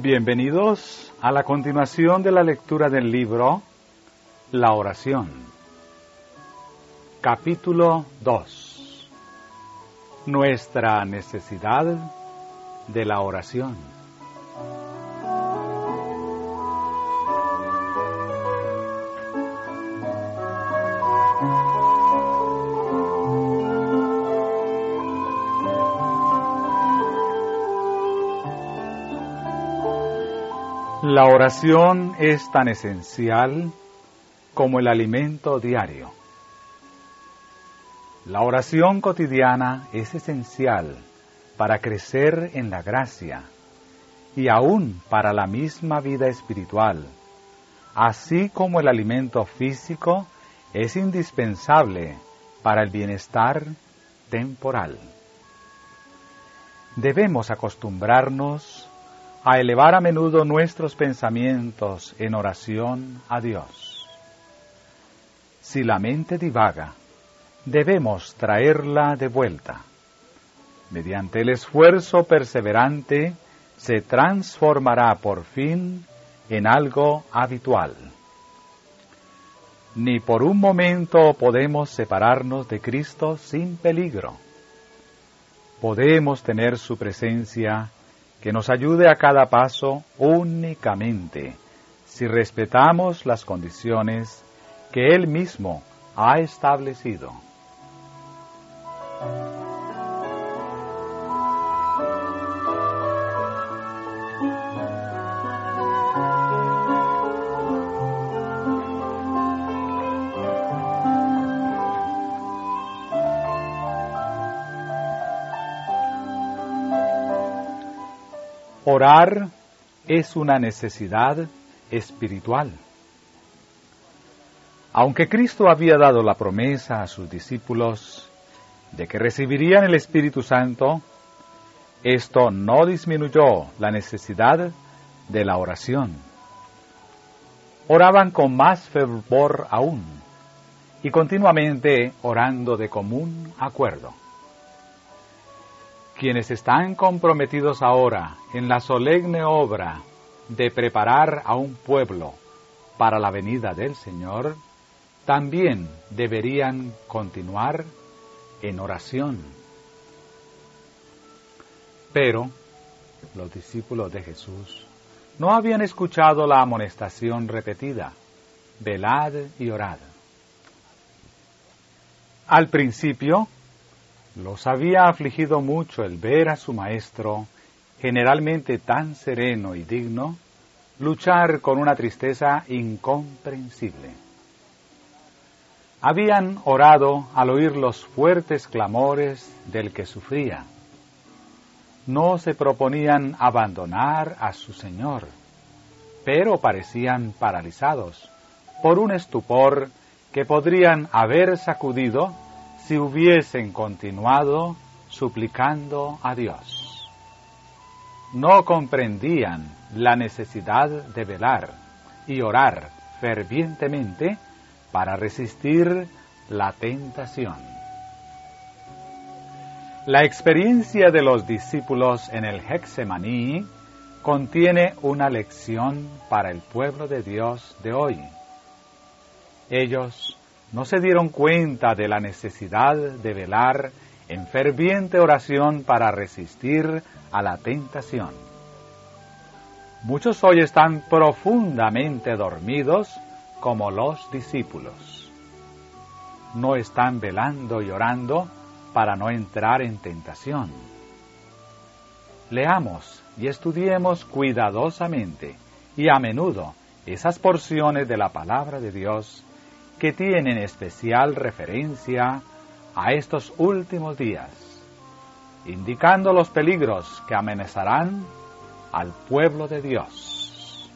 Bienvenidos a la continuación de la lectura del libro La oración. Capítulo 2. Nuestra necesidad de la oración. La oración es tan esencial como el alimento diario. La oración cotidiana es esencial para crecer en la gracia y aún para la misma vida espiritual, así como el alimento físico es indispensable para el bienestar temporal. Debemos acostumbrarnos a elevar a menudo nuestros pensamientos en oración a Dios. Si la mente divaga, debemos traerla de vuelta. Mediante el esfuerzo perseverante, se transformará por fin en algo habitual. Ni por un momento podemos separarnos de Cristo sin peligro. Podemos tener su presencia que nos ayude a cada paso únicamente si respetamos las condiciones que Él mismo ha establecido. Orar es una necesidad espiritual. Aunque Cristo había dado la promesa a sus discípulos de que recibirían el Espíritu Santo, esto no disminuyó la necesidad de la oración. Oraban con más fervor aún y continuamente orando de común acuerdo. Quienes están comprometidos ahora en la solemne obra de preparar a un pueblo para la venida del Señor, también deberían continuar en oración. Pero los discípulos de Jesús no habían escuchado la amonestación repetida: velad y orad. Al principio, los había afligido mucho el ver a su maestro, generalmente tan sereno y digno, luchar con una tristeza incomprensible. Habían orado al oír los fuertes clamores del que sufría. No se proponían abandonar a su Señor, pero parecían paralizados por un estupor que podrían haber sacudido si hubiesen continuado suplicando a Dios. No comprendían la necesidad de velar y orar fervientemente para resistir la tentación. La experiencia de los discípulos en el Getsemaní contiene una lección para el pueblo de Dios de hoy. Ellos no se dieron cuenta de la necesidad de velar en ferviente oración para resistir a la tentación. Muchos hoy están profundamente dormidos como los discípulos. No están velando y orando para no entrar en tentación. Leamos y estudiemos cuidadosamente y a menudo esas porciones de la palabra de Dios que tienen especial referencia a estos últimos días, indicando los peligros que amenazarán al pueblo de Dios.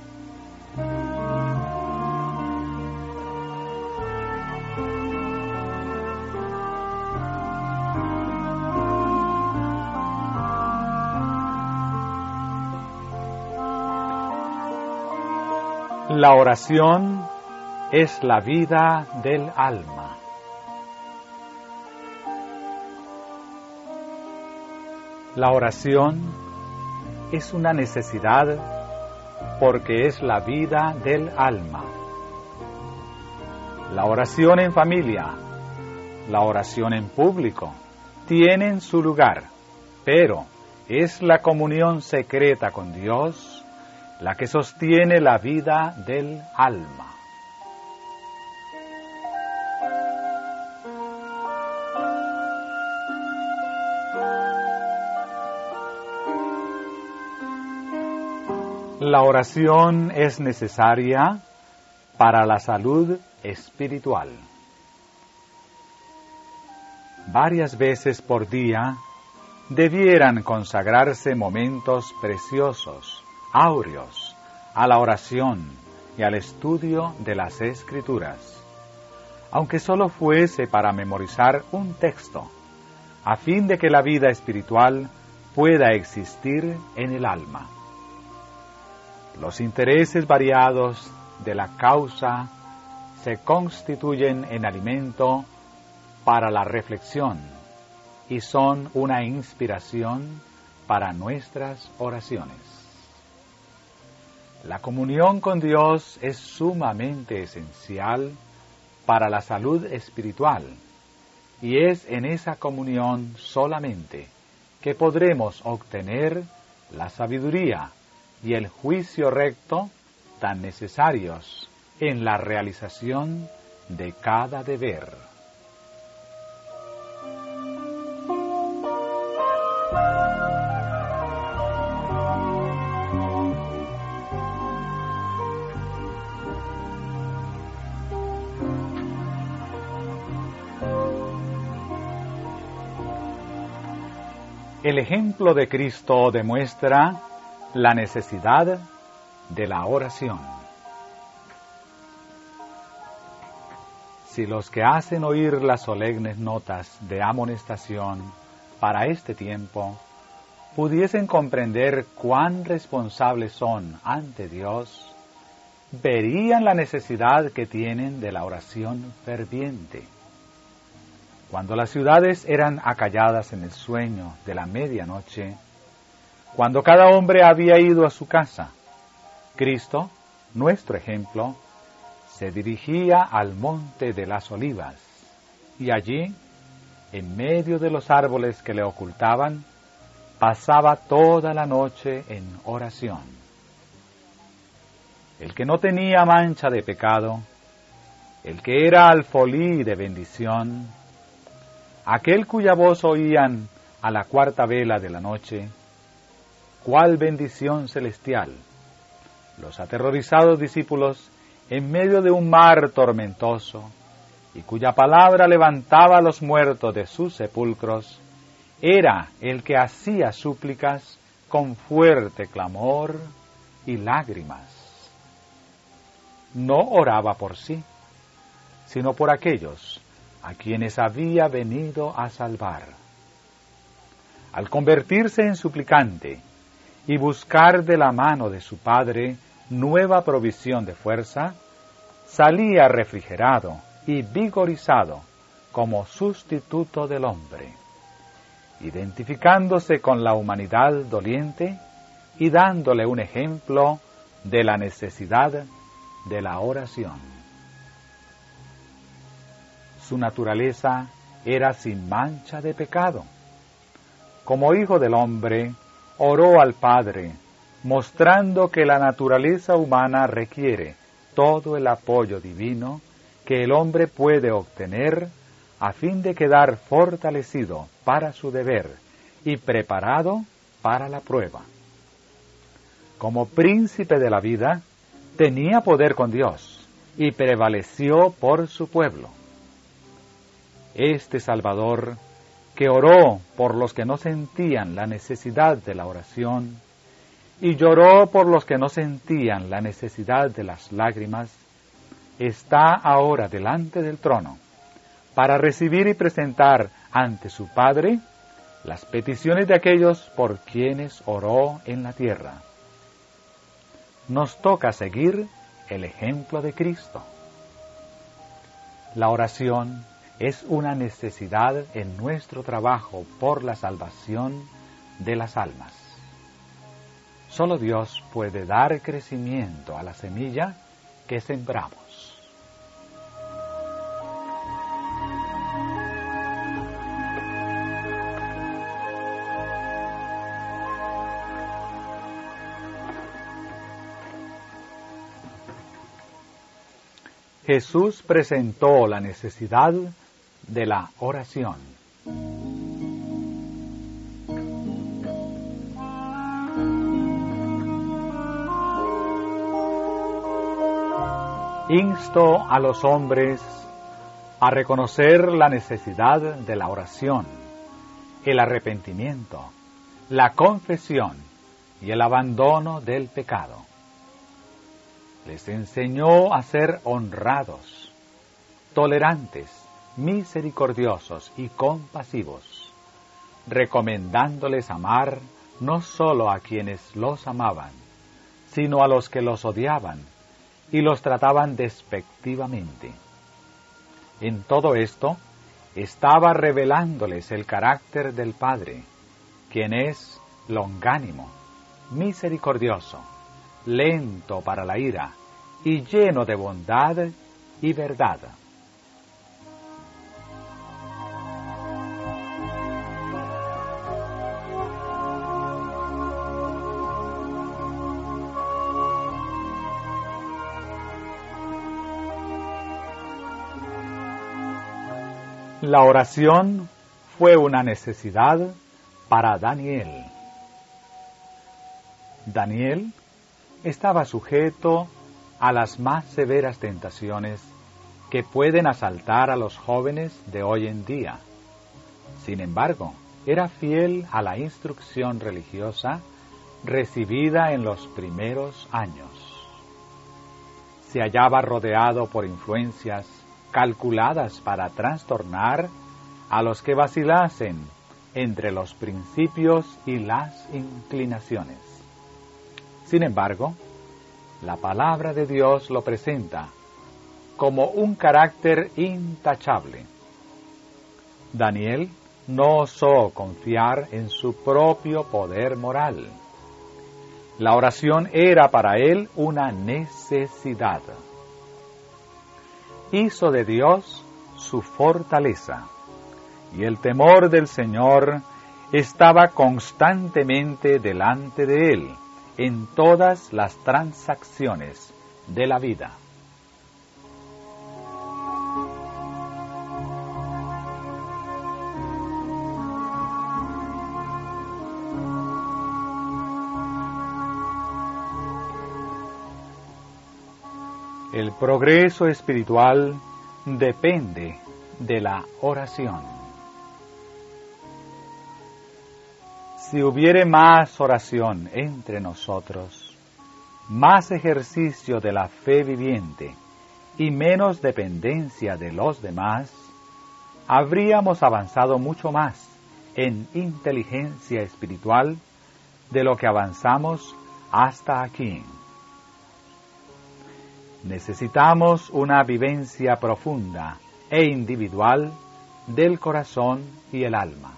La oración es la vida del alma. La oración es una necesidad porque es la vida del alma. La oración en familia, la oración en público, tienen su lugar, pero es la comunión secreta con Dios la que sostiene la vida del alma. La oración es necesaria para la salud espiritual. Varias veces por día debieran consagrarse momentos preciosos, áureos, a la oración y al estudio de las Escrituras, aunque solo fuese para memorizar un texto, a fin de que la vida espiritual pueda existir en el alma. Los intereses variados de la causa se constituyen en alimento para la reflexión y son una inspiración para nuestras oraciones. La comunión con Dios es sumamente esencial para la salud espiritual y es en esa comunión solamente que podremos obtener la sabiduría y el juicio recto tan necesarios en la realización de cada deber. El ejemplo de Cristo demuestra la necesidad de la oración. Si los que hacen oír las solemnes notas de amonestación para este tiempo pudiesen comprender cuán responsables son ante Dios, verían la necesidad que tienen de la oración ferviente. Cuando las ciudades eran acalladas en el sueño de la medianoche, cuando cada hombre había ido a su casa, Cristo, nuestro ejemplo, se dirigía al monte de las Olivas, y allí, en medio de los árboles que le ocultaban, pasaba toda la noche en oración. El que no tenía mancha de pecado, el que era alfolí de bendición, aquel cuya voz oían a la cuarta vela de la noche, cuál bendición celestial. Los aterrorizados discípulos, en medio de un mar tormentoso, y cuya palabra levantaba a los muertos de sus sepulcros, era el que hacía súplicas con fuerte clamor y lágrimas. No oraba por sí, sino por aquellos a quienes había venido a salvar. Al convertirse en suplicante y buscar de la mano de su Padre nueva provisión de fuerza, salía refrigerado y vigorizado como sustituto del hombre, identificándose con la humanidad doliente y dándole un ejemplo de la necesidad de la oración. Su naturaleza era sin mancha de pecado. Como hijo del hombre, oró al Padre, mostrando que la naturaleza humana requiere todo el apoyo divino que el hombre puede obtener a fin de quedar fortalecido para su deber y preparado para la prueba. Como príncipe de la vida, tenía poder con Dios y prevaleció por su pueblo. Este Salvador, que oró por los que no sentían la necesidad de la oración, y lloró por los que no sentían la necesidad de las lágrimas, está ahora delante del trono, para recibir y presentar ante su Padre las peticiones de aquellos por quienes oró en la tierra. Nos toca seguir el ejemplo de Cristo. La oración es una necesidad en nuestro trabajo por la salvación de las almas. Solo Dios puede dar crecimiento a la semilla que sembramos. Jesús presentó la necesidad de la oración. Insto a los hombres a reconocer la necesidad de la oración, el arrepentimiento, la confesión y el abandono del pecado. Les enseñó a ser honrados, tolerantes, misericordiosos y compasivos, recomendándoles amar no solo a quienes los amaban, sino a los que los odiaban y los trataban despectivamente. En todo esto, estaba revelándoles el carácter del Padre, quien es longánimo, misericordioso, lento para la ira y lleno de bondad y verdad. La oración fue una necesidad para Daniel. Daniel estaba sujeto a las más severas tentaciones que pueden asaltar a los jóvenes de hoy en día. Sin embargo, era fiel a la instrucción religiosa recibida en los primeros años. Se hallaba rodeado por influencias calculadas para trastornar a los que vacilasen entre los principios y las inclinaciones. Sin embargo, la palabra de Dios lo presenta como un carácter intachable. Daniel no osó confiar en su propio poder moral. La oración era para él una necesidad. Hizo de Dios su fortaleza, y el temor del Señor estaba constantemente delante de él en todas las transacciones de la vida. El progreso espiritual depende de la oración. Si hubiere más oración entre nosotros, más ejercicio de la fe viviente y menos dependencia de los demás, habríamos avanzado mucho más en inteligencia espiritual de lo que avanzamos hasta aquí. Necesitamos una vivencia profunda e individual del corazón y el alma.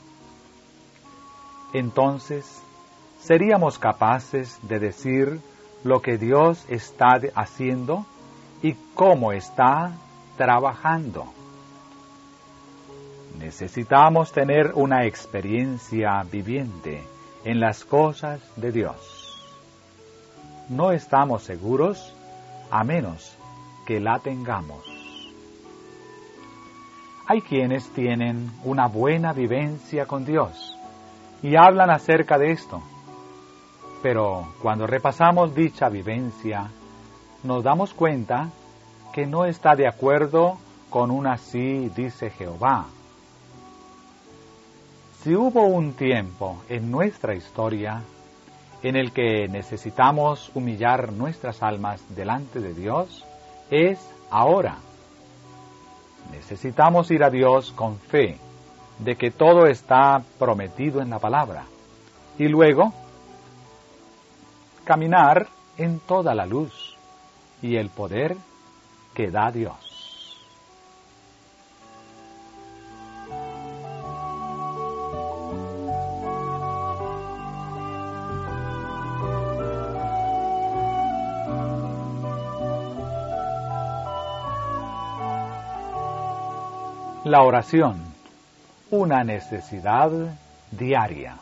Entonces, seríamos capaces de decir lo que Dios está haciendo y cómo está trabajando. Necesitamos tener una experiencia viviente en las cosas de Dios. No estamos seguros a menos que la tengamos. Hay quienes tienen una buena vivencia con Dios y hablan acerca de esto, pero cuando repasamos dicha vivencia, nos damos cuenta que no está de acuerdo con un así dice Jehová. Si hubo un tiempo en nuestra historia en el que necesitamos humillar nuestras almas delante de Dios, es ahora. Necesitamos ir a Dios con fe de que todo está prometido en la palabra, y luego caminar en toda la luz y el poder que da Dios. La oración, una necesidad diaria.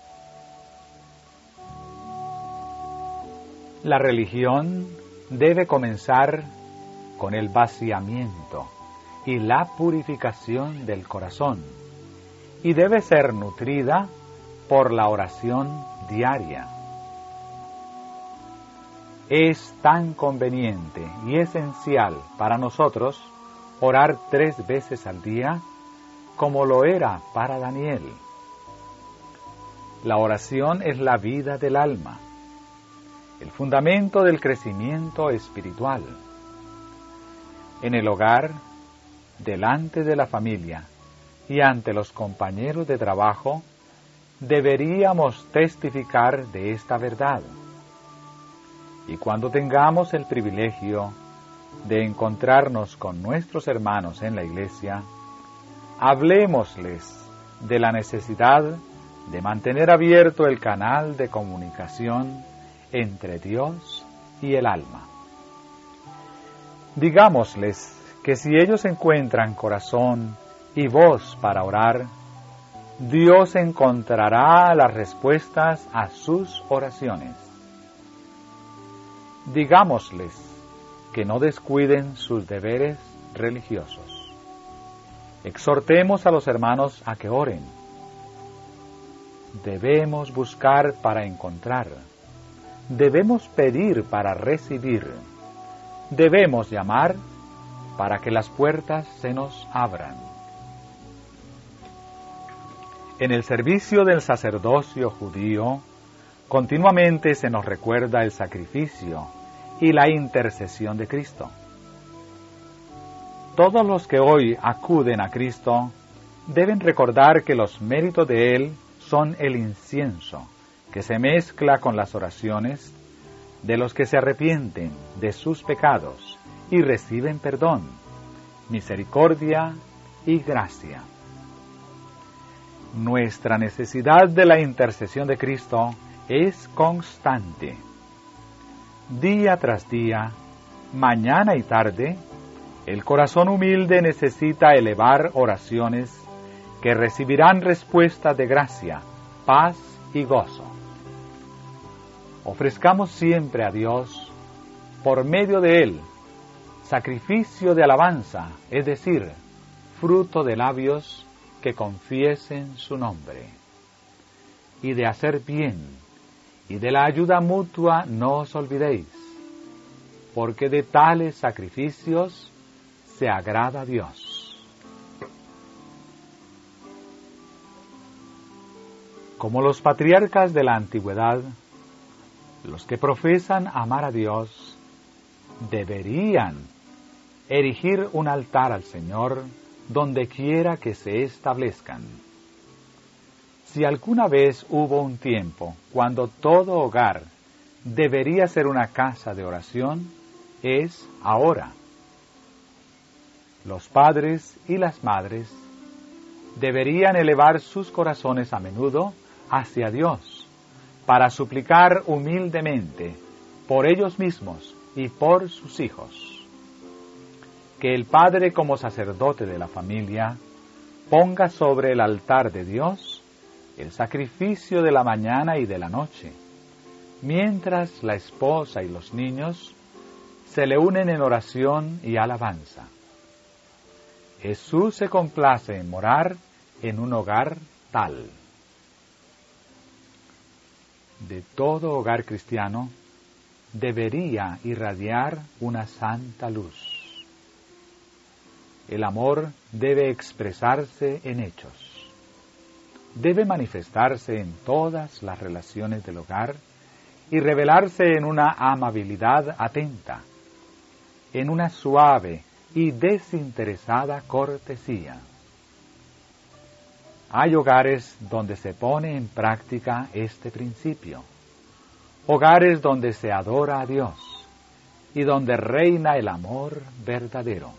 La religión debe comenzar con el vaciamiento y la purificación del corazón, y debe ser nutrida por la oración diaria. Es tan conveniente y esencial para nosotros orar 3 veces al día como lo era para Daniel. La oración es la vida del alma, el fundamento del crecimiento espiritual. En el hogar, delante de la familia y ante los compañeros de trabajo, deberíamos testificar de esta verdad. Y cuando tengamos el privilegio de encontrarnos con nuestros hermanos en la iglesia, hablémosles de la necesidad de mantener abierto el canal de comunicación entre Dios y el alma. Digámosles que si ellos encuentran corazón y voz para orar, Dios encontrará las respuestas a sus oraciones. Digámosles que no descuiden sus deberes religiosos. Exhortemos a los hermanos a que oren. Debemos buscar para encontrar. Debemos pedir para recibir. Debemos llamar para que las puertas se nos abran. En el servicio del sacerdocio judío, continuamente se nos recuerda el sacrificio y la intercesión de Cristo. Todos los que hoy acuden a Cristo deben recordar que los méritos de Él son el incienso que se mezcla con las oraciones de los que se arrepienten de sus pecados y reciben perdón, misericordia y gracia. Nuestra necesidad de la intercesión de Cristo es constante. Día tras día, mañana y tarde, el corazón humilde necesita elevar oraciones que recibirán respuesta de gracia, paz y gozo. Ofrezcamos siempre a Dios, por medio de Él, sacrificio de alabanza, es decir, fruto de labios que confiesen su nombre. Y de hacer bien, y de la ayuda mutua no os olvidéis, porque de tales sacrificios se agrada a Dios. Como los patriarcas de la antigüedad, los que profesan amar a Dios deberían erigir un altar al Señor donde quiera que se establezcan. Si alguna vez hubo un tiempo cuando todo hogar debería ser una casa de oración, es ahora. Los padres y las madres deberían elevar sus corazones a menudo hacia Dios para suplicar humildemente por ellos mismos y por sus hijos. Que el padre, como sacerdote de la familia, ponga sobre el altar de Dios el sacrificio de la mañana y de la noche, mientras la esposa y los niños se le unen en oración y alabanza. Jesús se complace en morar en un hogar tal. De todo hogar cristiano debería irradiar una santa luz. El amor debe expresarse en hechos. Debe manifestarse en todas las relaciones del hogar y revelarse en una amabilidad atenta, en una suave y desinteresada cortesía. Hay hogares donde se pone en práctica este principio, hogares donde se adora a Dios y donde reina el amor verdadero.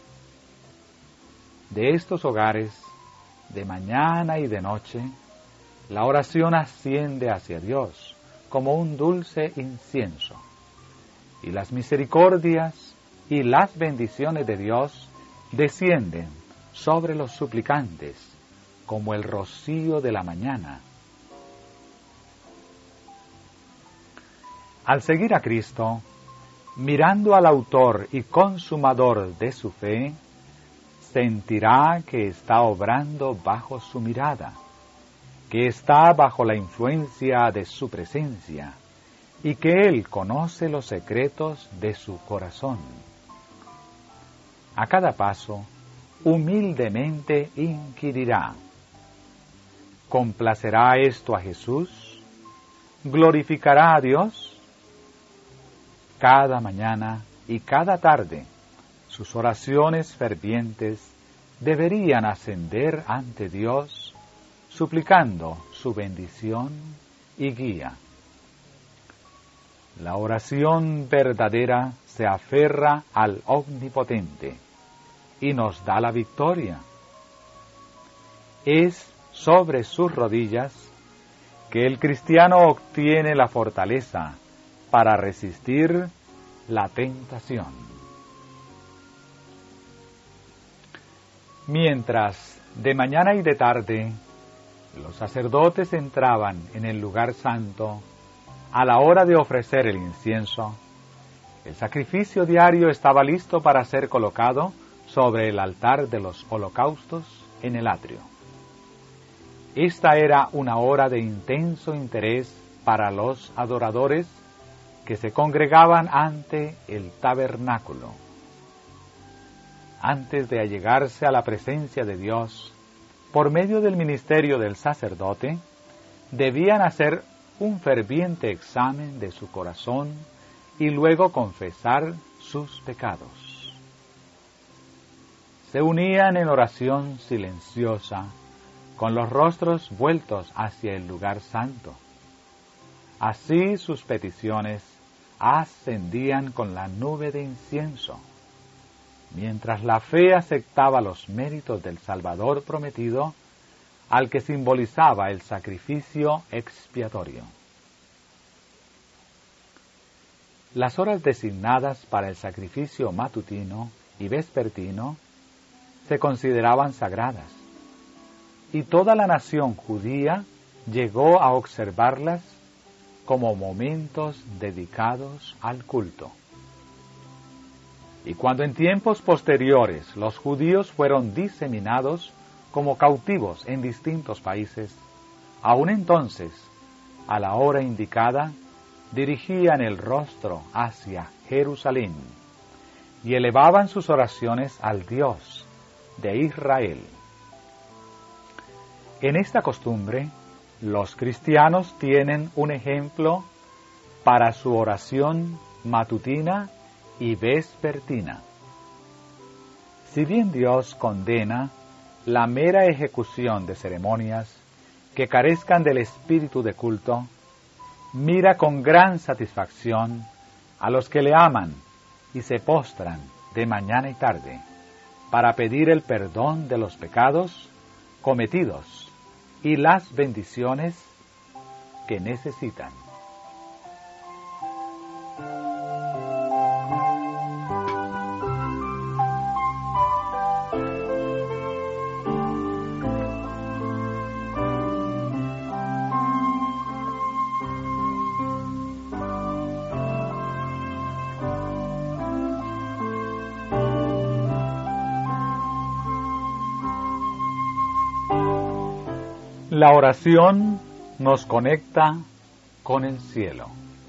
De estos hogares, de mañana y de noche, la oración asciende hacia Dios como un dulce incienso, y las misericordias y las bendiciones de Dios descienden sobre los suplicantes, como el rocío de la mañana. Al seguir a Cristo, mirando al autor y consumador de su fe, sentirá que está obrando bajo su mirada, que está bajo la influencia de su presencia, y que Él conoce los secretos de su corazón. A cada paso, humildemente inquirirá: ¿complacerá esto a Jesús? ¿Glorificará a Dios? Cada mañana y cada tarde, sus oraciones fervientes deberían ascender ante Dios, suplicando su bendición y guía. La oración verdadera se aferra al Omnipotente y nos da la victoria. Es sobre sus rodillas que el cristiano obtiene la fortaleza para resistir la tentación. Mientras de mañana y de tarde los sacerdotes entraban en el lugar santo a la hora de ofrecer el incienso, el sacrificio diario estaba listo para ser colocado sobre el altar de los holocaustos en el atrio. Esta era una hora de intenso interés para los adoradores que se congregaban ante el tabernáculo. Antes de allegarse a la presencia de Dios, por medio del ministerio del sacerdote, debían hacer un ferviente examen de su corazón y luego confesar sus pecados. Se unían en oración silenciosa, con los rostros vueltos hacia el lugar santo. Así sus peticiones ascendían con la nube de incienso, mientras la fe aceptaba los méritos del Salvador prometido, al que simbolizaba el sacrificio expiatorio. Las horas designadas para el sacrificio matutino y vespertino se consideraban sagradas, y toda la nación judía llegó a observarlas como momentos dedicados al culto. Y cuando en tiempos posteriores los judíos fueron diseminados como cautivos en distintos países, aún entonces, a la hora indicada, dirigían el rostro hacia Jerusalén y elevaban sus oraciones al Dios de Israel. En esta costumbre, los cristianos tienen un ejemplo para su oración matutina y vespertina. Si bien Dios condena la mera ejecución de ceremonias que carezcan del espíritu de culto, mira con gran satisfacción a los que le aman y se postran de mañana y tarde para pedir el perdón de los pecados cometidos y las bendiciones que necesitan. La oración nos conecta con el cielo.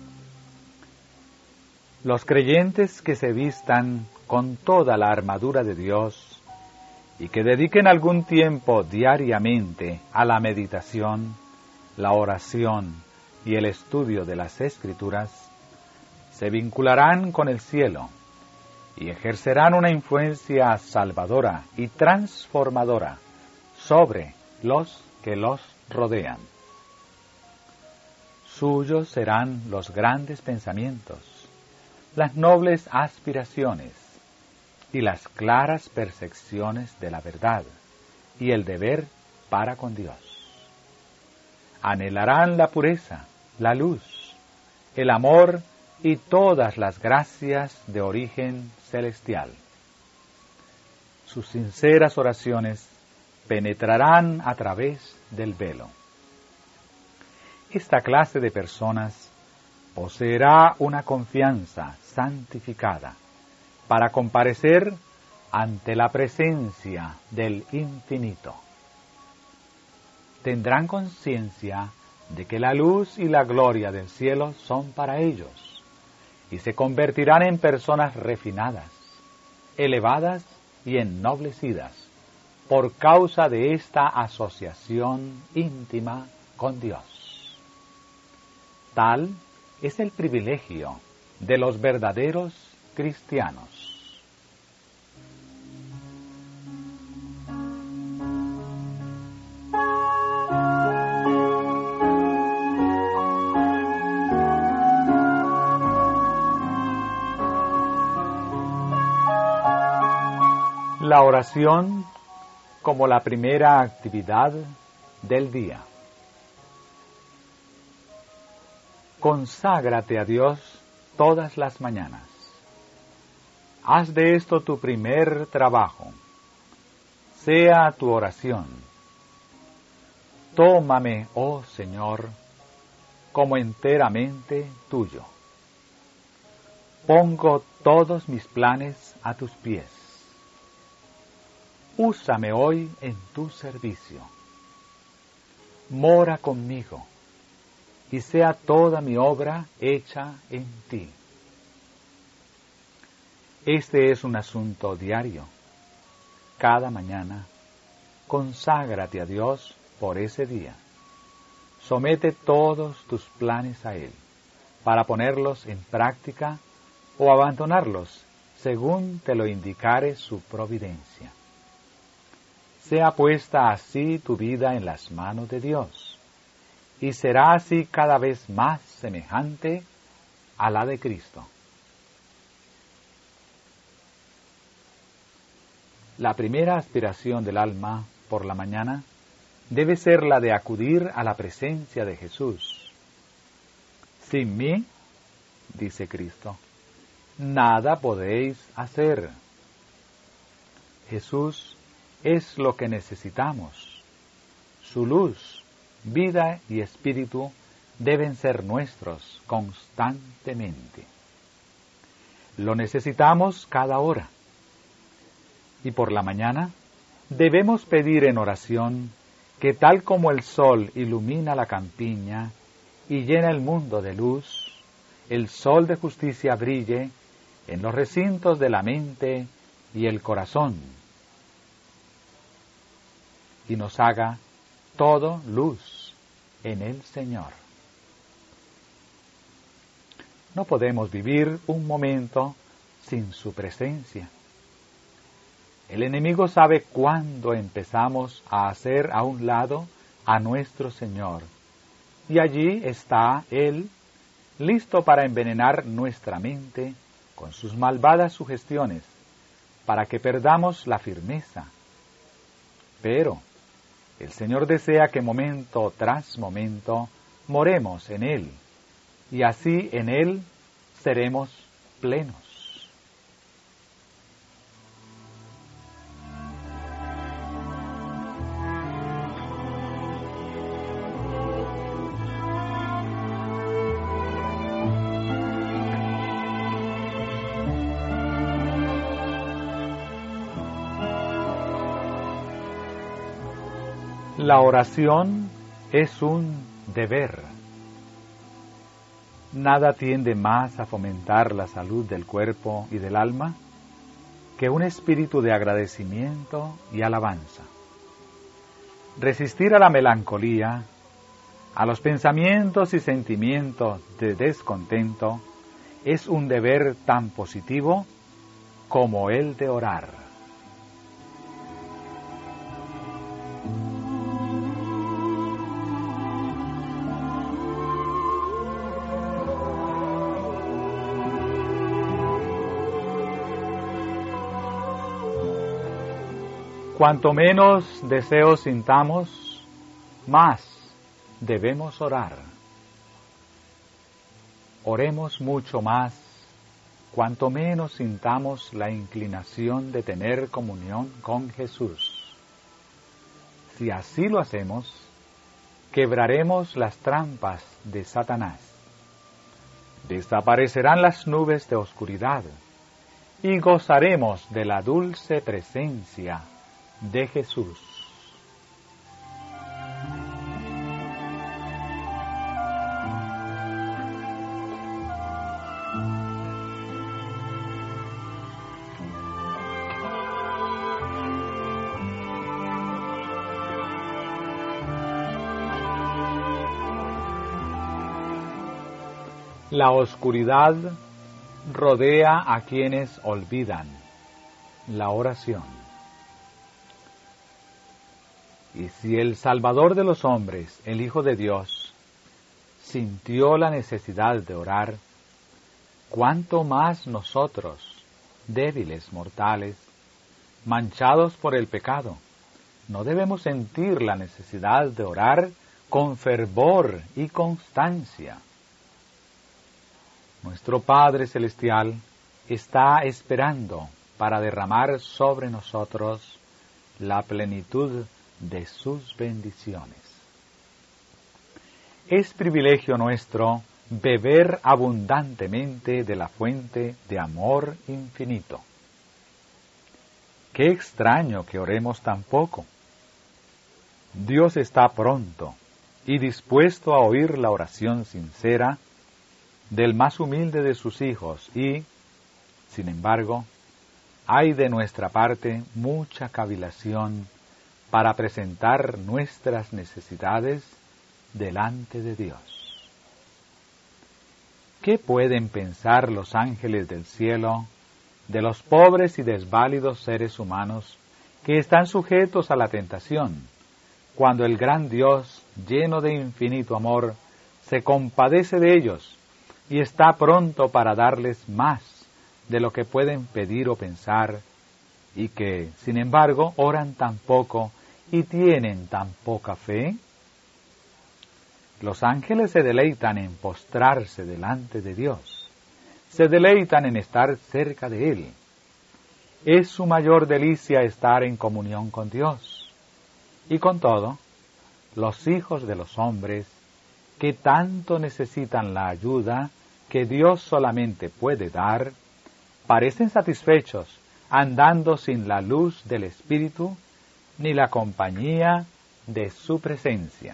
Los creyentes que se vistan con toda la armadura de Dios y que dediquen algún tiempo diariamente a la meditación, la oración y el estudio de las Escrituras, se vincularán con el cielo y ejercerán una influencia salvadora y transformadora sobre los que los rodean. Suyos serán los grandes pensamientos, las nobles aspiraciones y las claras percepciones de la verdad y el deber para con Dios. Anhelarán la pureza, la luz, el amor y todas las gracias de origen celestial. sus sinceras oraciones penetrarán a través del velo. Esta clase de personas poseerá una confianza santificada para comparecer ante la presencia del infinito. Tendrán conciencia de que la luz y la gloria del cielo son para ellos, y se convertirán en personas refinadas, elevadas y ennoblecidas, por causa de esta asociación íntima con Dios. Tal es el privilegio de los verdaderos cristianos. La oración como la primera actividad del día. Conságrate a Dios todas las mañanas. Haz de esto tu primer trabajo. Sea tu oración. Tómame, oh Señor, como enteramente tuyo. Pongo todos mis planes a tus pies. Úsame hoy en tu servicio. Mora conmigo, y sea toda mi obra hecha en ti. Este es un asunto diario. Cada mañana, conságrate a Dios por ese día. Somete todos tus planes a Él, para ponerlos en práctica o abandonarlos, según te lo indicare su providencia. Sea puesta así tu vida en las manos de Dios, y será así cada vez más semejante a la de Cristo. La primera aspiración del alma por la mañana debe ser la de acudir a la presencia de Jesús. Sin mí, dice Cristo, nada podéis hacer. Jesús es lo que necesitamos. Su luz, vida y espíritu deben ser nuestros constantemente. Lo necesitamos cada hora. Y por la mañana debemos pedir en oración que tal como el sol ilumina la campiña y llena el mundo de luz, el sol de justicia brille en los recintos de la mente y el corazón, y nos haga todo luz en el Señor. No podemos vivir un momento sin su presencia. El enemigo sabe cuándo empezamos a hacer a un lado a nuestro Señor, y allí está Él, listo para envenenar nuestra mente con sus malvadas sugestiones, para que perdamos la firmeza. Pero el Señor desea que momento tras momento moremos en Él, y así en Él seremos plenos. La oración es un deber. Nada tiende más a fomentar la salud del cuerpo y del alma que un espíritu de agradecimiento y alabanza. Resistir a la melancolía, a los pensamientos y sentimientos de descontento, es un deber tan positivo como el de orar. Cuanto menos deseos sintamos, más debemos orar. Oremos mucho más cuanto menos sintamos la inclinación de tener comunión con Jesús. Si así lo hacemos, quebraremos las trampas de Satanás. Desaparecerán las nubes de oscuridad y gozaremos de la dulce presencia de Jesús. La oscuridad rodea a quienes olvidan la oración. Y si el Salvador de los hombres, el Hijo de Dios, sintió la necesidad de orar, ¿cuánto más nosotros, débiles mortales, manchados por el pecado, no debemos sentir la necesidad de orar con fervor y constancia? Nuestro Padre Celestial está esperando para derramar sobre nosotros la plenitud de sus bendiciones. Es privilegio nuestro beber abundantemente de la fuente de amor infinito. Qué extraño que oremos tan poco. Dios está pronto y dispuesto a oír la oración sincera del más humilde de sus hijos y, sin embargo, hay de nuestra parte mucha cavilación para presentar nuestras necesidades delante de Dios. ¿Qué pueden pensar los ángeles del cielo de los pobres y desválidos seres humanos que están sujetos a la tentación, cuando el gran Dios, lleno de infinito amor, se compadece de ellos y está pronto para darles más de lo que pueden pedir o pensar, y que, sin embargo, oran tan poco y tienen tan poca fe? Los ángeles se deleitan en postrarse delante de Dios, se deleitan en estar cerca de Él. Es su mayor delicia estar en comunión con Dios. Y con todo, los hijos de los hombres, que tanto necesitan la ayuda que Dios solamente puede dar, parecen satisfechos andando sin la luz del Espíritu ni la compañía de su presencia.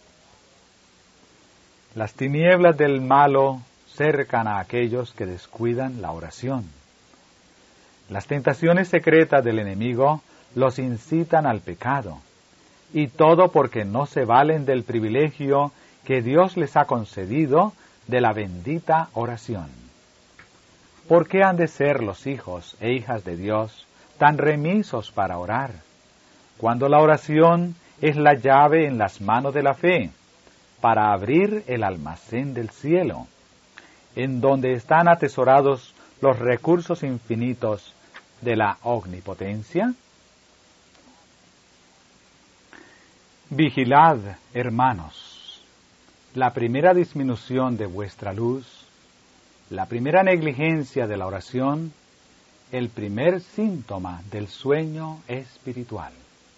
Las tinieblas del malo cercan a aquellos que descuidan la oración. Las tentaciones secretas del enemigo los incitan al pecado, y todo porque no se valen del privilegio que Dios les ha concedido de la bendita oración. ¿Por qué han de ser los hijos e hijas de Dios tan remisos para orar, cuando la oración es la llave en las manos de la fe para abrir el almacén del cielo, en donde están atesorados los recursos infinitos de la omnipotencia? Vigilad, hermanos, la primera disminución de vuestra luz, la primera negligencia de la oración, el primer síntoma del sueño espiritual.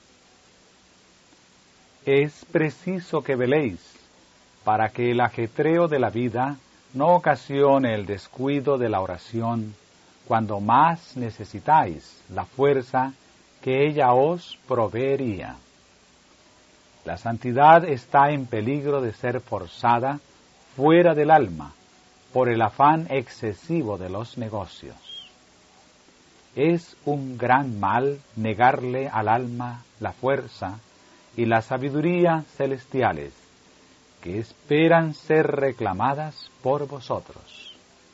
Es preciso que veléis para que el ajetreo de la vida no ocasione el descuido de la oración cuando más necesitáis la fuerza que ella os proveería. La santidad está en peligro de ser forzada fuera del alma por el afán excesivo de los negocios. Es un gran mal negarle al alma la fuerza y la sabiduría celestiales que esperan ser reclamadas por vosotros.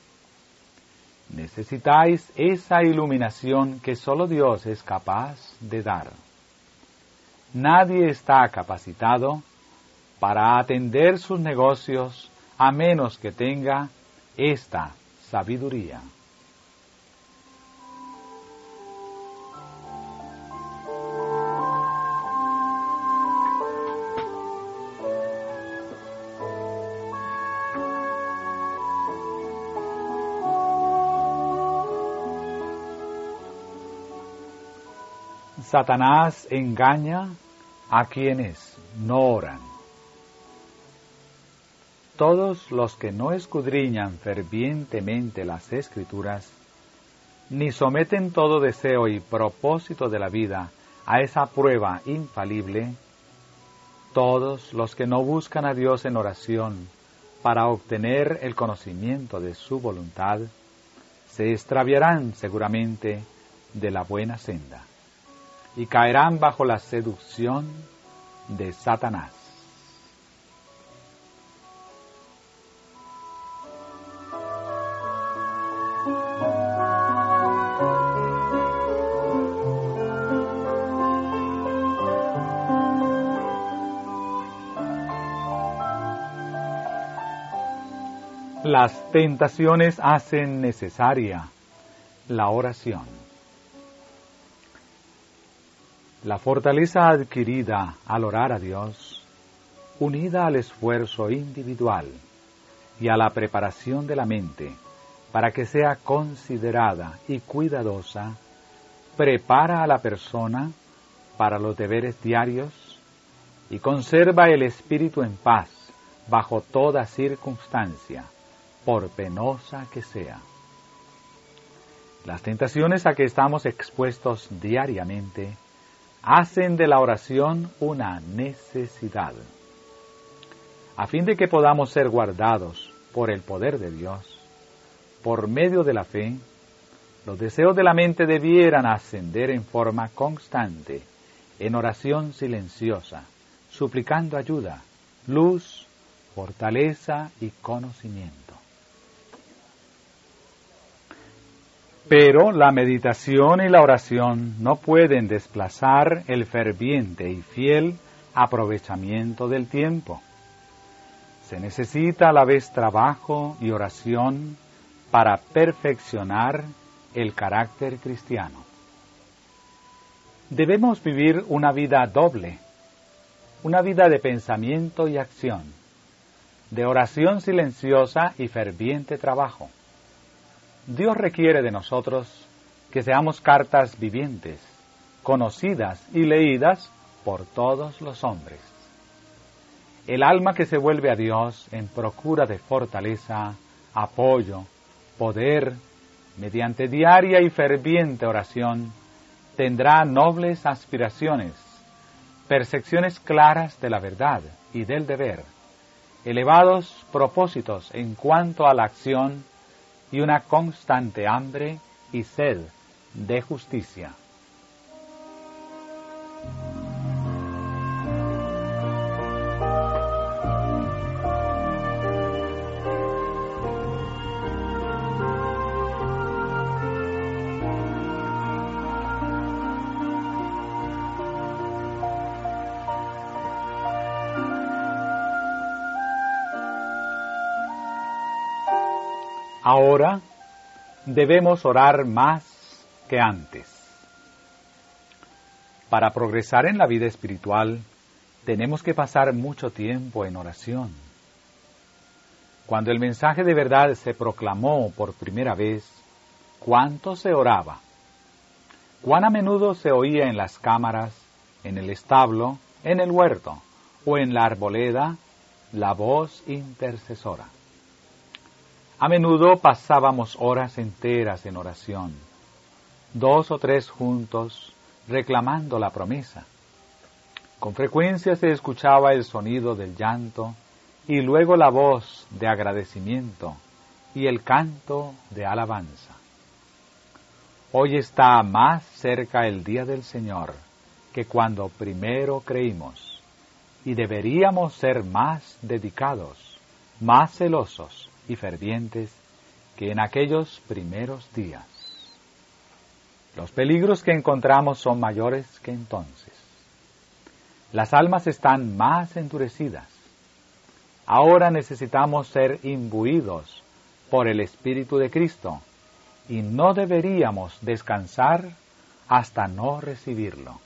Necesitáis esa iluminación que solo Dios es capaz de dar. Nadie está capacitado para atender sus negocios a menos que tenga esta sabiduría. Satanás engaña a quienes no oran. Todos los que no escudriñan fervientemente las Escrituras, ni someten todo deseo y propósito de la vida a esa prueba infalible, todos los que no buscan a Dios en oración para obtener el conocimiento de su voluntad, se extraviarán seguramente de la buena senda y caerán bajo la seducción de Satanás. Las tentaciones hacen necesaria la oración. La fortaleza adquirida al orar a Dios, unida al esfuerzo individual y a la preparación de la mente para que sea considerada y cuidadosa, prepara a la persona para los deberes diarios y conserva el espíritu en paz bajo toda circunstancia, por penosa que sea. Las tentaciones a que estamos expuestos diariamente hacen de la oración una necesidad. A fin de que podamos ser guardados por el poder de Dios, por medio de la fe, los deseos de la mente debieran ascender en forma constante, en oración silenciosa, suplicando ayuda, luz, fortaleza y conocimiento. Pero la meditación y la oración no pueden desplazar el ferviente y fiel aprovechamiento del tiempo. Se necesita a la vez trabajo y oración para perfeccionar el carácter cristiano. Debemos vivir una vida doble, una vida de pensamiento y acción, de oración silenciosa y ferviente trabajo. Dios requiere de nosotros que seamos cartas vivientes, conocidas y leídas por todos los hombres. El alma que se vuelve a Dios en procura de fortaleza, apoyo, poder, mediante diaria y ferviente oración, tendrá nobles aspiraciones, percepciones claras de la verdad y del deber, elevados propósitos en cuanto a la acción y una constante hambre y sed de justicia. Ahora debemos orar más que antes. Para progresar en la vida espiritual, tenemos que pasar mucho tiempo en oración. Cuando el mensaje de verdad se proclamó por primera vez, ¿cuánto se oraba? ¿Cuán a menudo se oía en las cámaras, en el establo, en el huerto o en la arboleda la voz intercesora? A menudo pasábamos horas enteras en oración, 2 o 3 juntos, reclamando la promesa. Con frecuencia se escuchaba el sonido del llanto y luego la voz de agradecimiento y el canto de alabanza. Hoy está más cerca el día del Señor que cuando primero creímos, y deberíamos ser más dedicados, más celosos y fervientes que en aquellos primeros días. Los peligros que encontramos son mayores que entonces. Las almas están más endurecidas. Ahora necesitamos ser imbuidos por el Espíritu de Cristo y no deberíamos descansar hasta no recibirlo.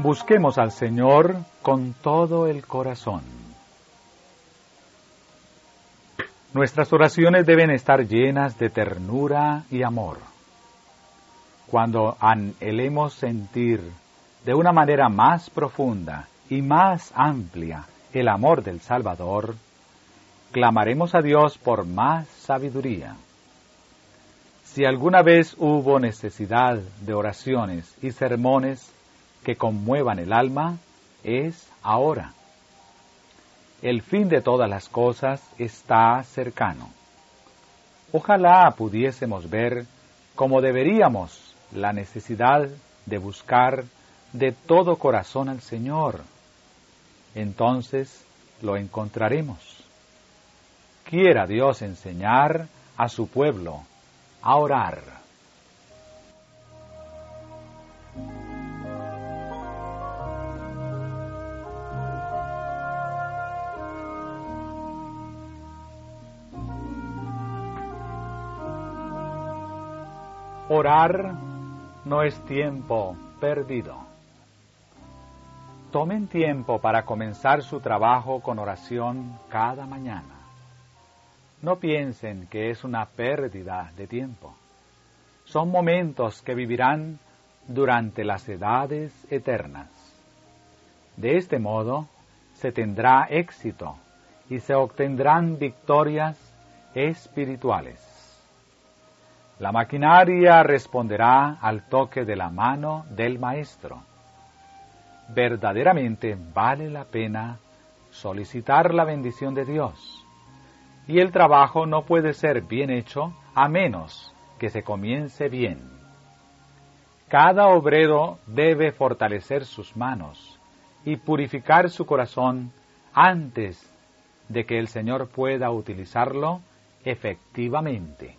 Busquemos al Señor con todo el corazón. Nuestras oraciones deben estar llenas de ternura y amor. Cuando anhelemos sentir de una manera más profunda y más amplia el amor del Salvador, clamaremos a Dios por más sabiduría. Si alguna vez hubo necesidad de oraciones y sermones que conmuevan el alma, es ahora. El fin de todas las cosas está cercano. Ojalá pudiésemos ver como deberíamos la necesidad de buscar de todo corazón al Señor. Entonces lo encontraremos. Quiera Dios enseñar a su pueblo a orar. Orar no es tiempo perdido. Tomen tiempo para comenzar su trabajo con oración cada mañana. No piensen que es una pérdida de tiempo. Son momentos que vivirán durante las edades eternas. De este modo se tendrá éxito y se obtendrán victorias espirituales. La maquinaria responderá al toque de la mano del Maestro. Verdaderamente vale la pena solicitar la bendición de Dios, y el trabajo no puede ser bien hecho a menos que se comience bien. Cada obrero debe fortalecer sus manos y purificar su corazón antes de que el Señor pueda utilizarlo efectivamente.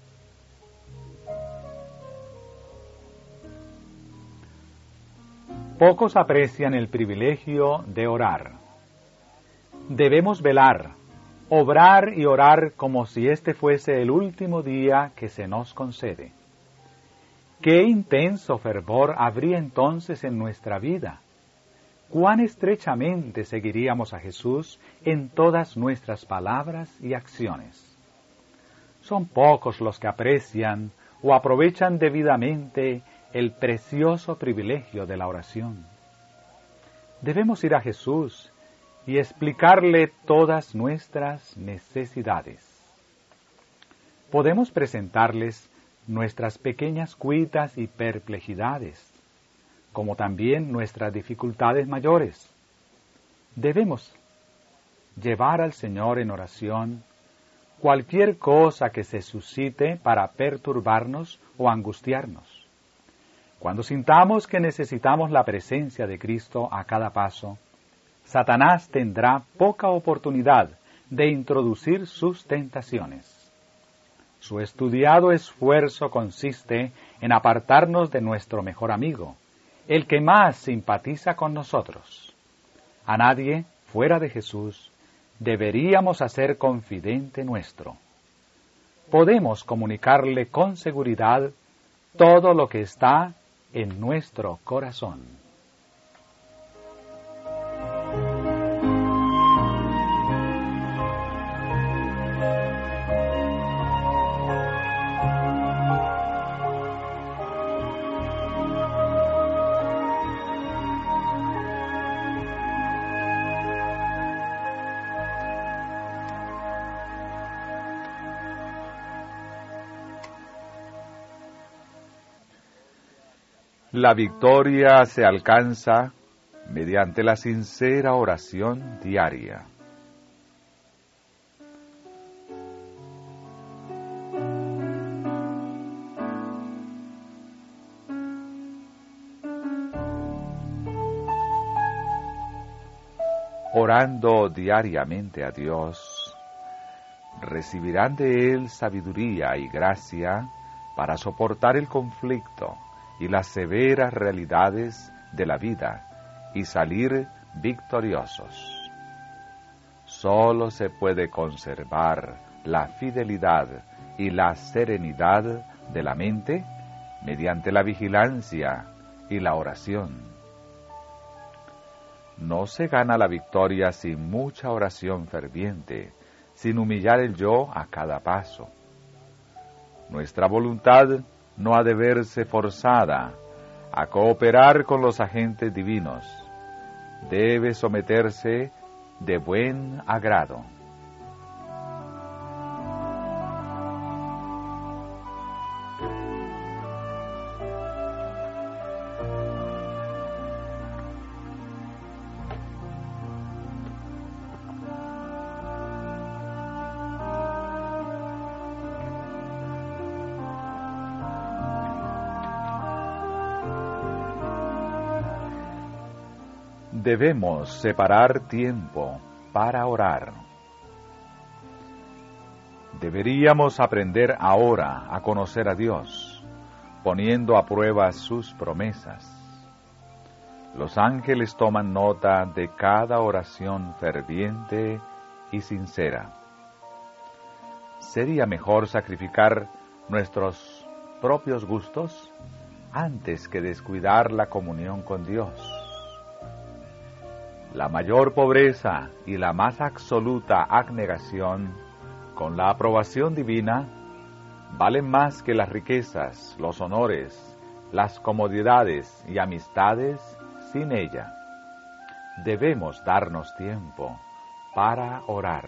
Pocos aprecian el privilegio de orar. Debemos velar, obrar y orar como si este fuese el último día que se nos concede. ¡Qué intenso fervor habría entonces en nuestra vida! ¡Cuán estrechamente seguiríamos a Jesús en todas nuestras palabras y acciones! Son pocos los que aprecian o aprovechan debidamente el precioso privilegio de la oración. Debemos ir a Jesús y explicarle todas nuestras necesidades. Podemos presentarles nuestras pequeñas cuitas y perplejidades, como también nuestras dificultades mayores. Debemos llevar al Señor en oración cualquier cosa que se suscite para perturbarnos o angustiarnos. Cuando sintamos que necesitamos la presencia de Cristo a cada paso, Satanás tendrá poca oportunidad de introducir sus tentaciones. Su estudiado esfuerzo consiste en apartarnos de nuestro mejor amigo, el que más simpatiza con nosotros. A nadie, fuera de Jesús, deberíamos hacer confidente nuestro. Podemos comunicarle con seguridad todo lo que está en nuestro corazón. La victoria se alcanza mediante la sincera oración diaria. Orando diariamente a Dios, recibirán de Él sabiduría y gracia para soportar el conflicto y las severas realidades de la vida y salir victoriosos. Solo se puede conservar la fidelidad y la serenidad de la mente mediante la vigilancia y la oración. no se gana la victoria sin mucha oración ferviente, sin humillar el yo a cada paso. Nuestra voluntad no ha de verse forzada a cooperar con los agentes divinos. Debe someterse de buen agrado. Debemos separar tiempo para orar. Deberíamos aprender ahora a conocer a Dios, poniendo a prueba sus promesas. Los ángeles toman nota de cada oración ferviente y sincera. ¿Sería mejor sacrificar nuestros propios gustos antes que descuidar la comunión con Dios? La mayor pobreza y la más absoluta abnegación, con la aprobación divina, valen más que las riquezas, los honores, las comodidades y amistades sin ella. Debemos darnos tiempo para orar.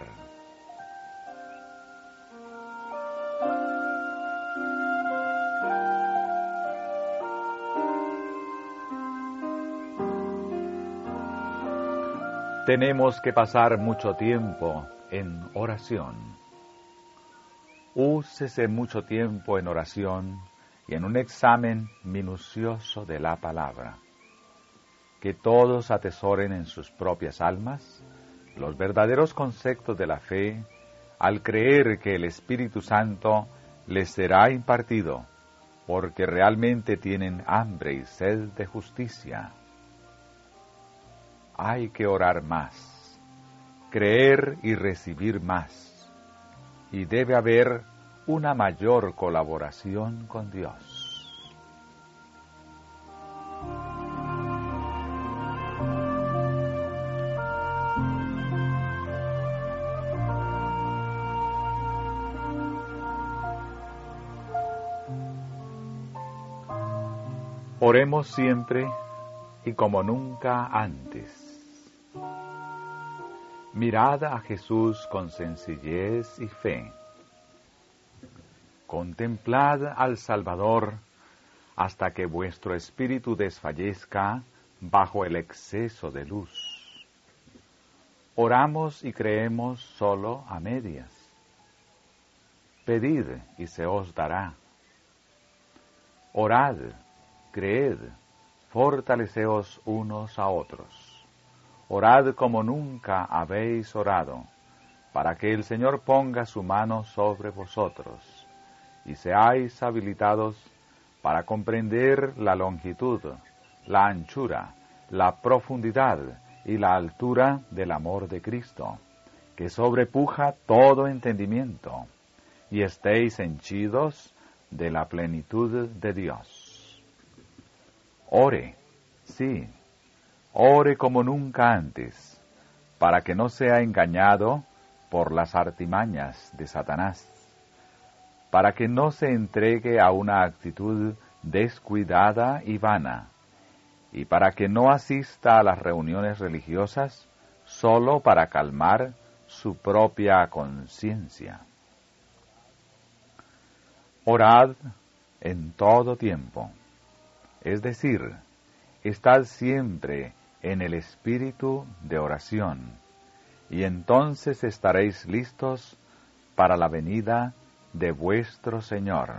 Tenemos que pasar mucho tiempo en oración. Úsese mucho tiempo en oración y en un examen minucioso de la palabra. Que todos atesoren en sus propias almas los verdaderos conceptos de la fe, al creer que el Espíritu Santo les será impartido, porque realmente tienen hambre y sed de justicia. Hay que orar más, creer y recibir más, y debe haber una mayor colaboración con Dios. Oremos siempre y como nunca antes. Mirad a Jesús con sencillez y fe. Contemplad al Salvador hasta que vuestro espíritu desfallezca bajo el exceso de luz. Oramos y creemos solo a medias. Pedid y se os dará. Orad, creed, fortaleceos unos a otros. Orad como nunca habéis orado, para que el Señor ponga su mano sobre vosotros, y seáis habilitados para comprender la longitud, la anchura, la profundidad y la altura del amor de Cristo, que sobrepuja todo entendimiento, y estéis henchidos de la plenitud de Dios. Ore, sí, ore como nunca antes, para que no sea engañado por las artimañas de Satanás, para que no se entregue a una actitud descuidada y vana, y para que no asista a las reuniones religiosas solo para calmar su propia conciencia. Orad en todo tiempo, es decir, estad siempre en el espíritu de oración, y entonces estaréis listos para la venida de vuestro Señor.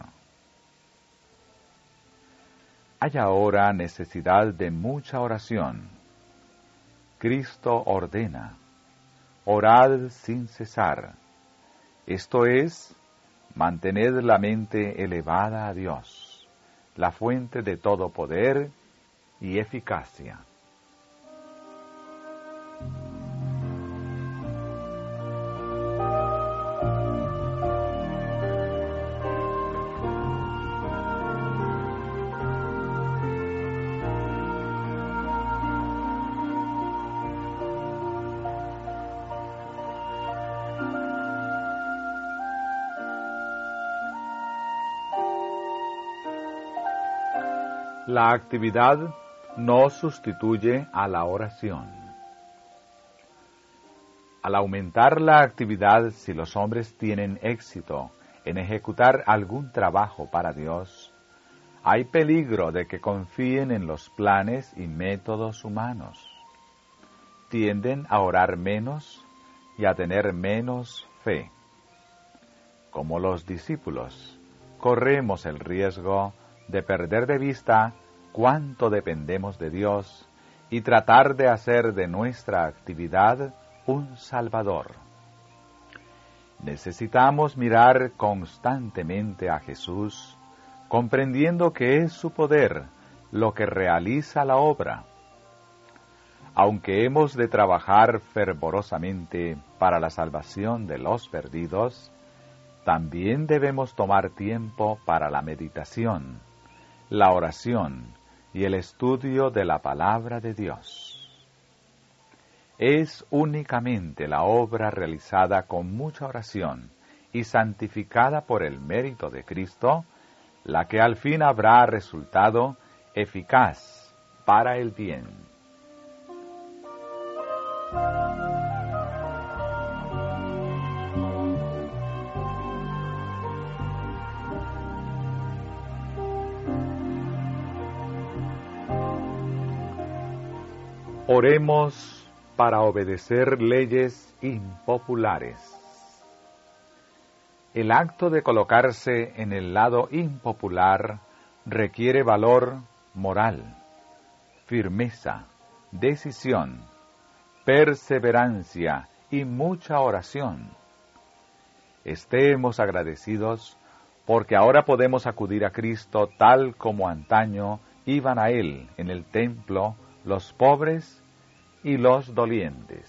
Hay ahora necesidad de mucha oración. Cristo ordena, orad sin cesar. Esto es, mantened la mente elevada a Dios, la fuente de todo poder y eficacia. La actividad no sustituye a la oración. Al aumentar la actividad, si los hombres tienen éxito en ejecutar algún trabajo para Dios, hay peligro de que confíen en los planes y métodos humanos. Tienden a orar menos y a tener menos fe. Como los discípulos, corremos el riesgo de perder de vista cuánto dependemos de Dios y tratar de hacer de nuestra actividad un salvador. Necesitamos mirar constantemente a Jesús, comprendiendo que es su poder lo que realiza la obra. Aunque hemos de trabajar fervorosamente para la salvación de los perdidos, también debemos tomar tiempo para la meditación, la oración y el estudio de la palabra de Dios. Es únicamente la obra realizada con mucha oración y santificada por el mérito de Cristo la que al fin habrá resultado eficaz para el bien. Oremos para obedecer leyes impopulares. El acto de colocarse en el lado impopular requiere valor moral, firmeza, decisión, perseverancia y mucha oración. Estemos agradecidos porque ahora podemos acudir a Cristo tal como antaño iban a Él en el templo los pobres y los dolientes.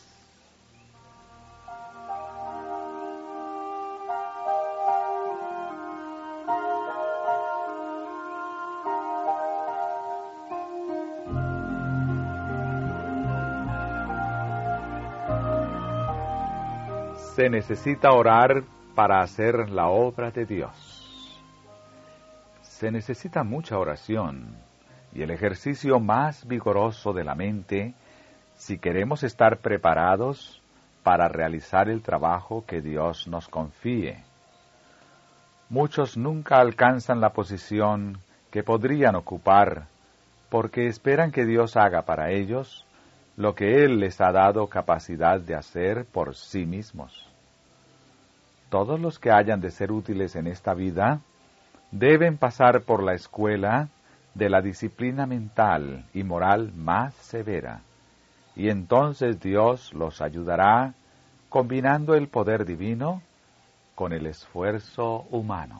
Se necesita orar para hacer la obra de Dios. Se necesita mucha oración y el ejercicio más vigoroso de la mente si queremos estar preparados para realizar el trabajo que Dios nos confíe. Muchos nunca alcanzan la posición que podrían ocupar porque esperan que Dios haga para ellos lo que Él les ha dado capacidad de hacer por sí mismos. Todos los que hayan de ser útiles en esta vida deben pasar por la escuela de la disciplina mental y moral más severa, y entonces Dios los ayudará combinando el poder divino con el esfuerzo humano.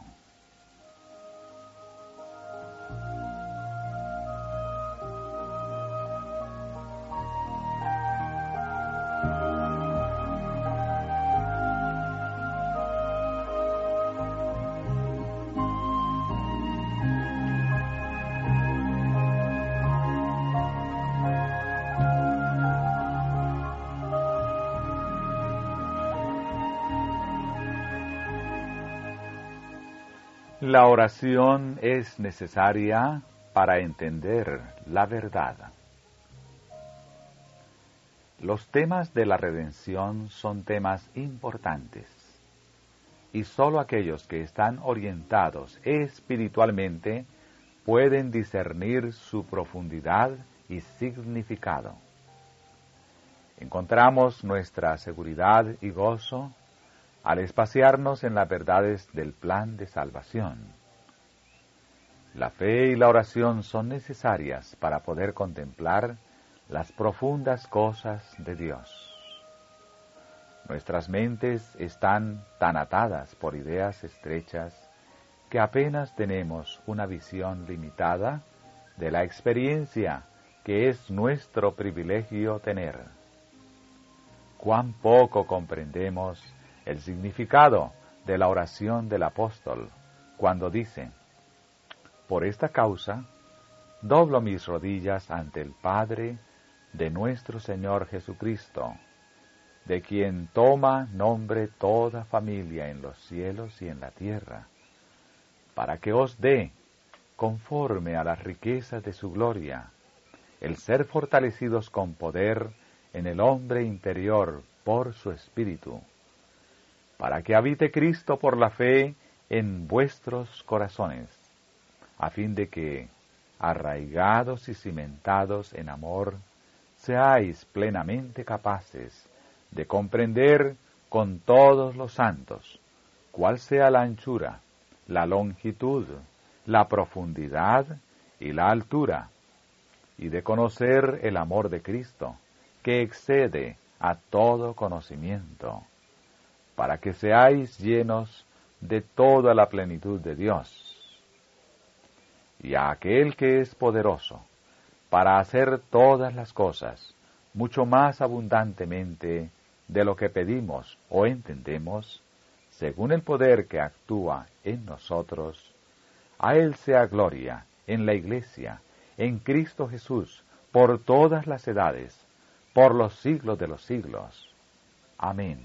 La oración es necesaria para entender la verdad. Los temas de la redención son temas importantes, y sólo aquellos que están orientados espiritualmente pueden discernir su profundidad y significado. Encontramos nuestra seguridad y gozo al espaciarnos en las verdades del plan de salvación. La fe y la oración son necesarias para poder contemplar las profundas cosas de Dios. Nuestras mentes están tan atadas por ideas estrechas que apenas tenemos una visión limitada de la experiencia que es nuestro privilegio tener. Cuán poco comprendemos el significado de la oración del apóstol cuando dice: por esta causa doblo mis rodillas ante el Padre de nuestro Señor Jesucristo, de quien toma nombre toda familia en los cielos y en la tierra, para que os dé conforme a las riquezas de su gloria, el ser fortalecidos con poder en el hombre interior por su Espíritu, para que habite Cristo por la fe en vuestros corazones, a fin de que, arraigados y cimentados en amor, seáis plenamente capaces de comprender con todos los santos cuál sea la anchura, la longitud, la profundidad y la altura, y de conocer el amor de Cristo, que excede a todo conocimiento, para que seáis llenos de toda la plenitud de Dios. Y a aquel que es poderoso para hacer todas las cosas mucho más abundantemente de lo que pedimos o entendemos, según el poder que actúa en nosotros, a Él sea gloria en la Iglesia, en Cristo Jesús, por todas las edades, por los siglos de los siglos. Amén.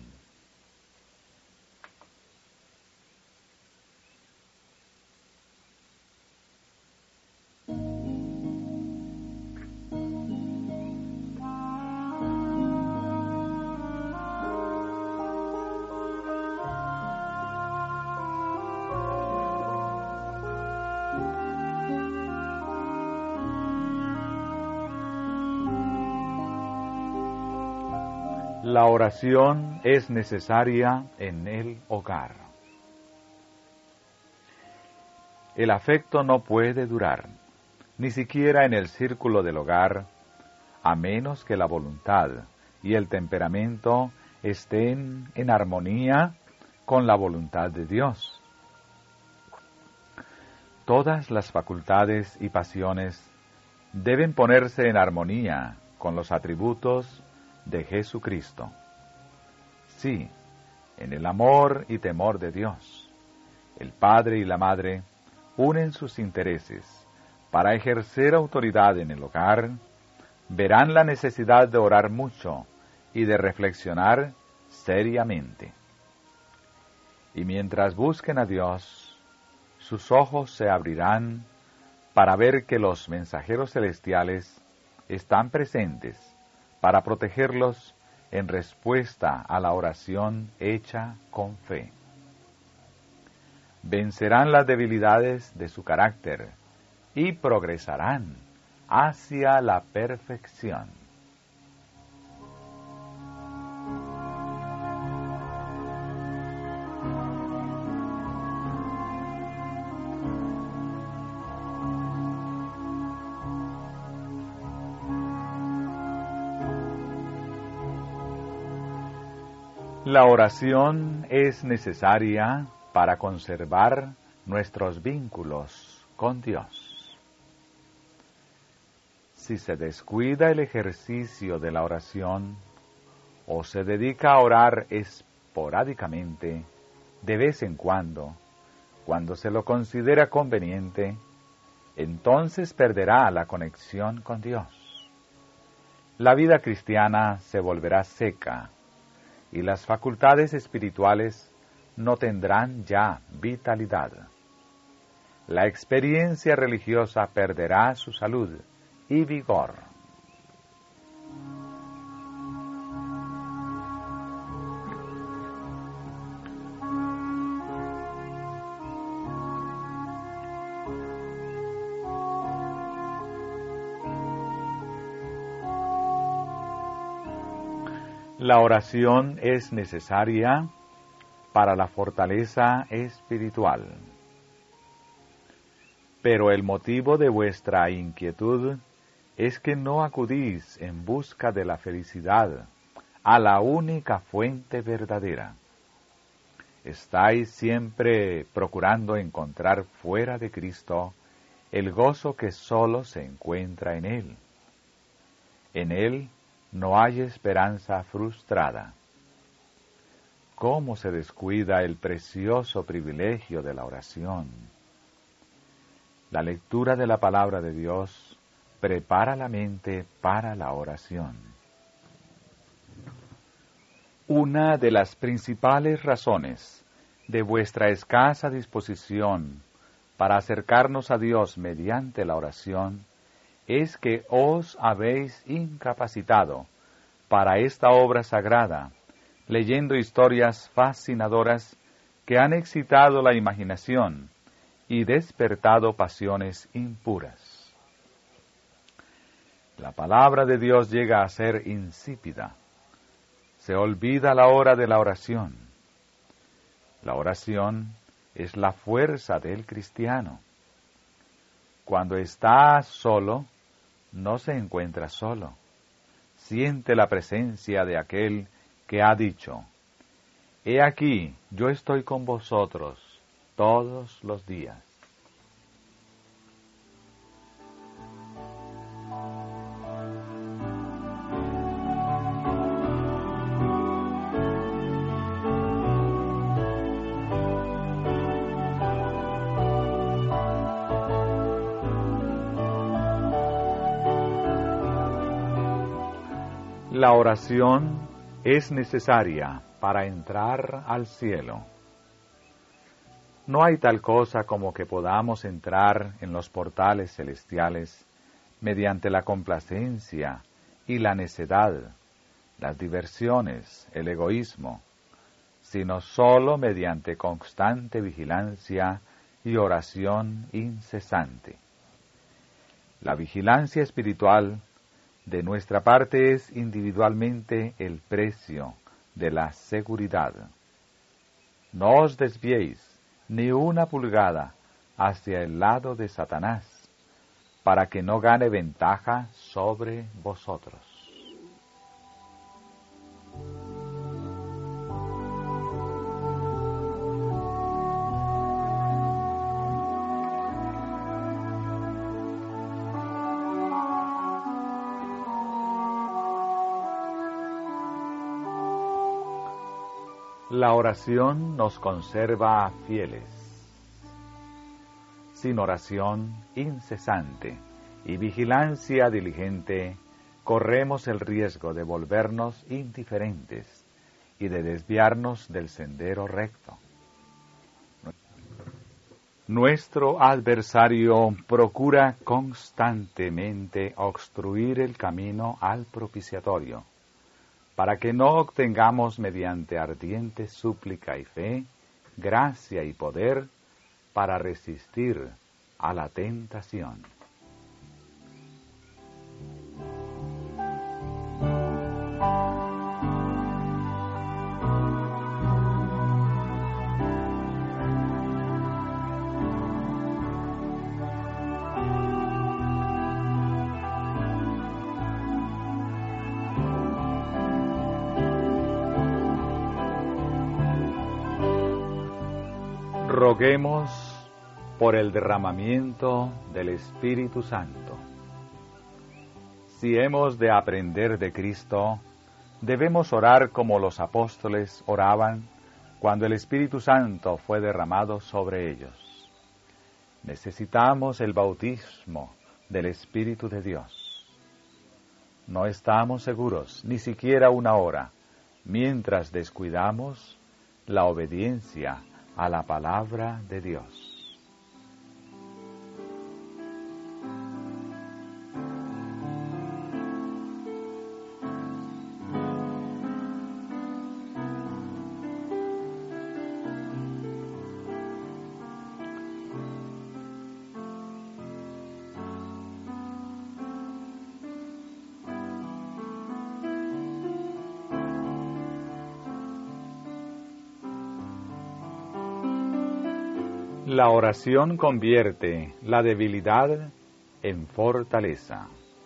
La oración es necesaria en el hogar. El afecto no puede durar, ni siquiera en el círculo del hogar, a menos que la voluntad y el temperamento estén en armonía con la voluntad de Dios. Todas las facultades y pasiones deben ponerse en armonía con los atributos de Jesucristo. Sí, en el amor y temor de Dios, el padre y la madre unen sus intereses para ejercer autoridad en el hogar, verán la necesidad de orar mucho y de reflexionar seriamente. Y mientras busquen a Dios, sus ojos se abrirán para ver que los mensajeros celestiales están presentes para protegerlos en respuesta a la oración hecha con fe. Vencerán las debilidades de su carácter y progresarán hacia la perfección. La oración es necesaria para conservar nuestros vínculos con Dios. Si se descuida el ejercicio de la oración o se dedica a orar esporádicamente, de vez en cuando se lo considera conveniente, entonces perderá la conexión con Dios. La vida cristiana se volverá seca y las facultades espirituales no tendrán ya vitalidad. La experiencia religiosa perderá su salud y vigor. La oración es necesaria para la fortaleza espiritual. Pero el motivo de vuestra inquietud es que no acudís en busca de la felicidad a la única fuente verdadera. Estáis siempre procurando encontrar fuera de Cristo el gozo que sólo se encuentra en Él. En Él no hay esperanza frustrada. ¿Cómo se descuida el precioso privilegio de la oración? La lectura de la palabra de Dios prepara la mente para la oración. Una de las principales razones de vuestra escasa disposición para acercarnos a Dios mediante la oración, es que os habéis incapacitado para esta obra sagrada, leyendo historias fascinadoras que han excitado la imaginación y despertado pasiones impuras. La palabra de Dios llega a ser insípida. Se olvida la hora de la oración. La oración es la fuerza del cristiano. Cuando está solo, no se encuentra solo. Siente la presencia de aquel que ha dicho: He aquí, yo estoy con vosotros todos los días. La oración es necesaria para entrar al cielo. No hay tal cosa como que podamos entrar en los portales celestiales mediante la complacencia y la necedad, las diversiones, el egoísmo, sino sólo mediante constante vigilancia y oración incesante. La vigilancia espiritual de nuestra parte es individualmente el precio de la seguridad. No os desviéis ni una pulgada hacia el lado de Satanás, para que no gane ventaja sobre vosotros. La oración nos conserva fieles. Sin oración incesante y vigilancia diligente, corremos el riesgo de volvernos indiferentes y de desviarnos del sendero recto. Nuestro adversario procura constantemente obstruir el camino al propiciatorio, para que no obtengamos mediante ardiente súplica y fe, gracia y poder para resistir a la tentación. Roguemos por el derramamiento del Espíritu Santo. Si hemos de aprender de Cristo, debemos orar como los apóstoles oraban cuando el Espíritu Santo fue derramado sobre ellos. Necesitamos el bautismo del Espíritu de Dios. No estamos seguros ni siquiera una hora, mientras descuidamos la obediencia a la palabra de Dios. La oración convierte la debilidad en fortaleza.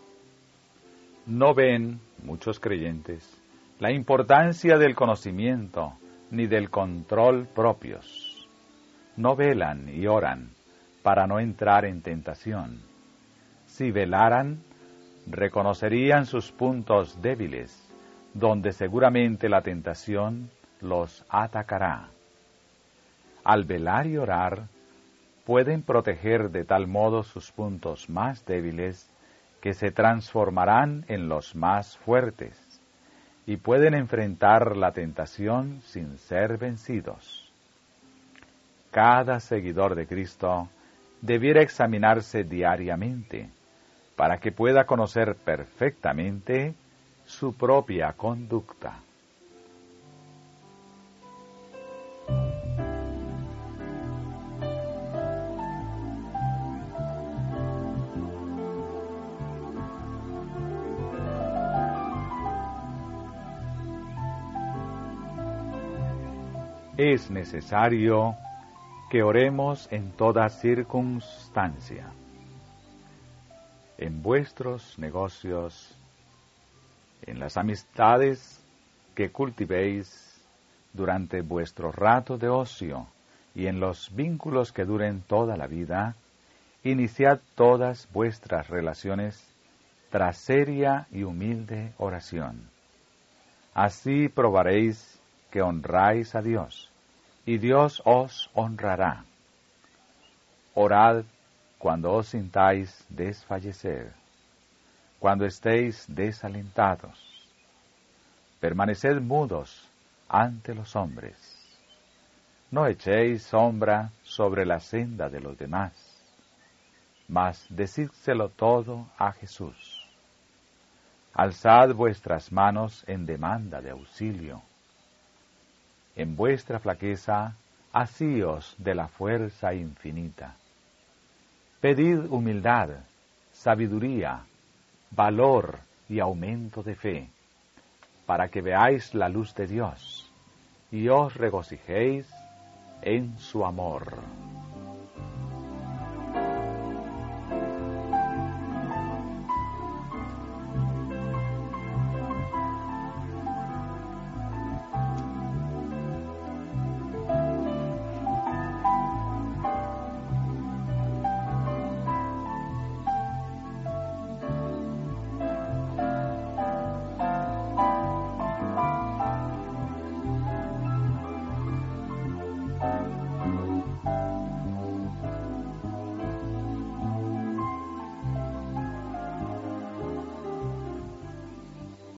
No ven, muchos creyentes, la importancia del conocimiento ni del control propios. No velan y oran para no entrar en tentación. Si velaran, reconocerían sus puntos débiles, donde seguramente la tentación los atacará. Al velar y orar, pueden proteger de tal modo sus puntos más débiles que se transformarán en los más fuertes y pueden enfrentar la tentación sin ser vencidos. Cada seguidor de Cristo debiera examinarse diariamente para que pueda conocer perfectamente su propia conducta. Es necesario que oremos en toda circunstancia, en vuestros negocios, en las amistades que cultivéis durante vuestro rato de ocio y en los vínculos que duren toda la vida. Iniciad todas vuestras relaciones tras seria y humilde oración. Así probaréis que honráis a Dios, y Dios os honrará. Orad cuando os sintáis desfallecer, cuando estéis desalentados. Permaneced mudos ante los hombres. No echéis sombra sobre la senda de los demás, mas decídselo todo a Jesús. Alzad vuestras manos en demanda de auxilio. En vuestra flaqueza, asíos de la fuerza infinita. Pedid humildad, sabiduría, valor y aumento de fe, para que veáis la luz de Dios y os regocijéis en su amor.